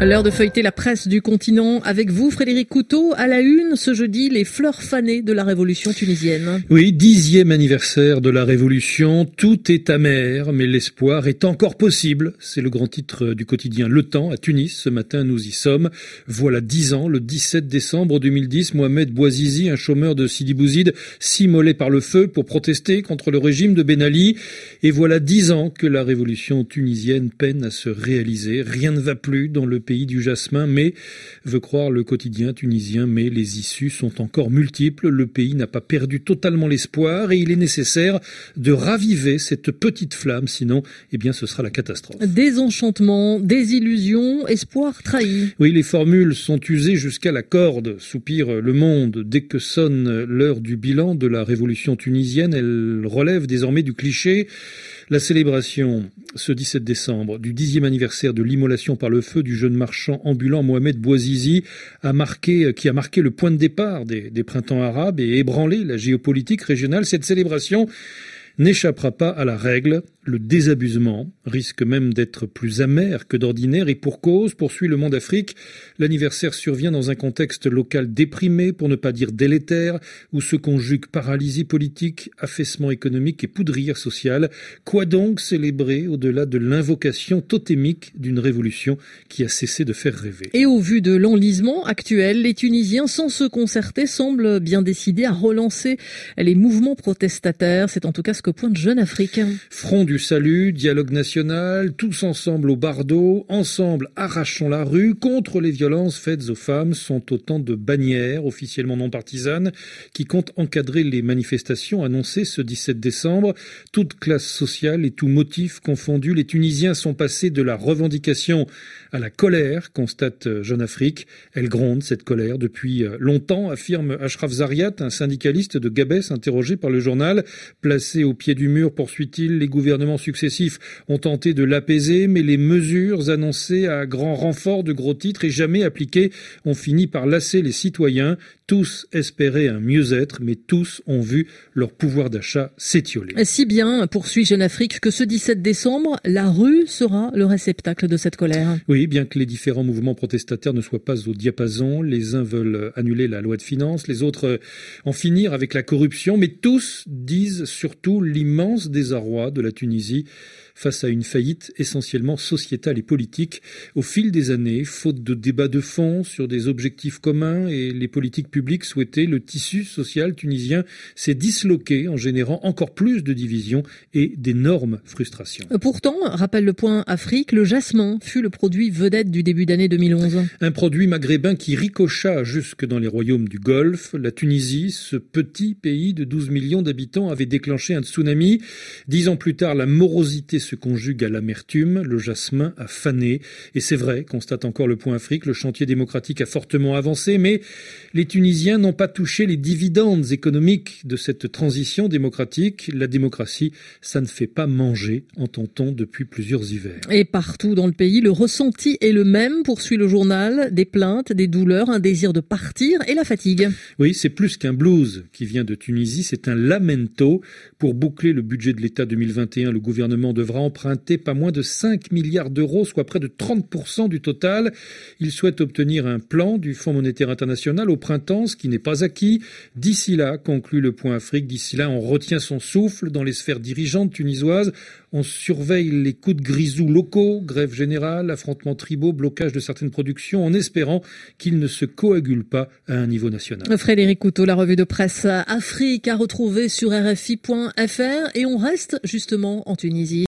L'heure de feuilleter la presse du continent avec vous, Frédéric Couteau. À la une, ce jeudi, les fleurs fanées de la révolution tunisienne. Oui, 10e anniversaire de la révolution. Tout est amer, mais l'espoir est encore possible. C'est le grand titre du quotidien Le Temps à Tunis. Ce matin, nous y sommes. Voilà 10 ans, le 17 décembre 2010, Mohamed Bouazizi, un chômeur de Sidi Bouzid, s'immolait par le feu pour protester contre le régime de Ben Ali. Et voilà 10 ans que la révolution tunisienne peine à se réaliser. Rien ne va plus dans le pays du jasmin, mais, veut croire le quotidien tunisien, mais les issues sont encore multiples. Le pays n'a pas perdu totalement l'espoir et il est nécessaire de raviver cette petite flamme, sinon, ce sera la catastrophe. Désenchantement, désillusion, espoir trahi. Oui, les formules sont usées jusqu'à la corde, soupire Le Monde. Dès que sonne l'heure du bilan de la révolution tunisienne, elle relève désormais du cliché. La célébration, ce 17 décembre, du 10e anniversaire de l'immolation par le feu du jeune marchand ambulant Mohamed Bouazizi qui a marqué le point de départ des printemps arabes et ébranlé la géopolitique régionale. Cette célébration n'échappera pas à la règle. Le désabusement risque même d'être plus amer que d'ordinaire et pour cause, poursuit Le Monde Afrique. L'anniversaire survient dans un contexte local déprimé, pour ne pas dire délétère, où se conjuguent paralysie politique, affaissement économique et poudrière sociale. Quoi donc célébrer au-delà de l'invocation totémique d'une révolution qui a cessé de faire rêver? Et au vu de l'enlisement actuel, les Tunisiens, sans se concerter, semblent bien décidés à relancer les mouvements protestataires. C'est en tout cas ce que pointe Jeune Afrique. Front du salut, dialogue national, tous ensemble au bardeau, ensemble arrachons la rue, contre les violences faites aux femmes sont autant de bannières officiellement non partisanes qui comptent encadrer les manifestations annoncées ce 17 décembre. Toute classe sociale et tout motif confondus, les Tunisiens sont passés de la revendication à la colère, constate Jeune Afrique. Elle gronde, cette colère, depuis longtemps, affirme Ashraf Zariat, un syndicaliste de Gabès interrogé par le journal. Placé au pied du mur, poursuit-il, les gouvernements successifs ont tenté de l'apaiser, mais les mesures annoncées à grand renfort de gros titres et jamais appliquées ont fini par lasser les citoyens. Tous espéraient un mieux-être, mais tous ont vu leur pouvoir d'achat s'étioler. Si bien, poursuit Jeune Afrique, que ce 17 décembre, la rue sera le réceptacle de cette colère. Oui, bien que les différents mouvements protestataires ne soient pas au diapason, les uns veulent annuler la loi de finances, les autres en finir avec la corruption, mais tous disent surtout l'immense désarroi de la Tunisie face à une faillite essentiellement sociétale et politique. Au fil des années, faute de débats de fond sur des objectifs communs et les politiques publiques souhaitées, le tissu social tunisien s'est disloqué en générant encore plus de divisions et d'énormes frustrations. Pourtant, rappelle le Point Afrique, le jasmin fut le produit vedette du début d'année 2011. Un produit maghrébin qui ricocha jusque dans les royaumes du Golfe. La Tunisie, ce petit pays de 12 millions d'habitants, avait déclenché un tsunami. 10 ans plus tard, la morosité se conjugue à l'amertume, le jasmin a fané. Et c'est vrai, constate encore le Point Afrique, le chantier démocratique a fortement avancé, mais les Tunisiens n'ont pas touché les dividendes économiques de cette transition démocratique. La démocratie, ça ne fait pas manger, entend-on depuis plusieurs hivers. Et partout dans le pays, le ressenti est le même, poursuit le journal, des plaintes, des douleurs, un désir de partir et la fatigue. Oui, c'est plus qu'un blues qui vient de Tunisie, c'est un lamento. Pour boucler le budget de l'État 2021, le gouvernement devra emprunter pas moins de 5 milliards d'euros, soit près de 30% du total. Il souhaite obtenir un plan du Fonds monétaire international au printemps, ce qui n'est pas acquis. D'ici là, conclut le Point Afrique, d'ici là, on retient son souffle dans les sphères dirigeantes tunisoises. On surveille les coups de grisou locaux, grève générale, affrontements tribaux, blocage de certaines productions, en espérant qu'ils ne se coagulent pas à un niveau national. Frédéric Couteau, la revue de presse Afrique à retrouver sur RFI.fr et on reste justement en Tunisie.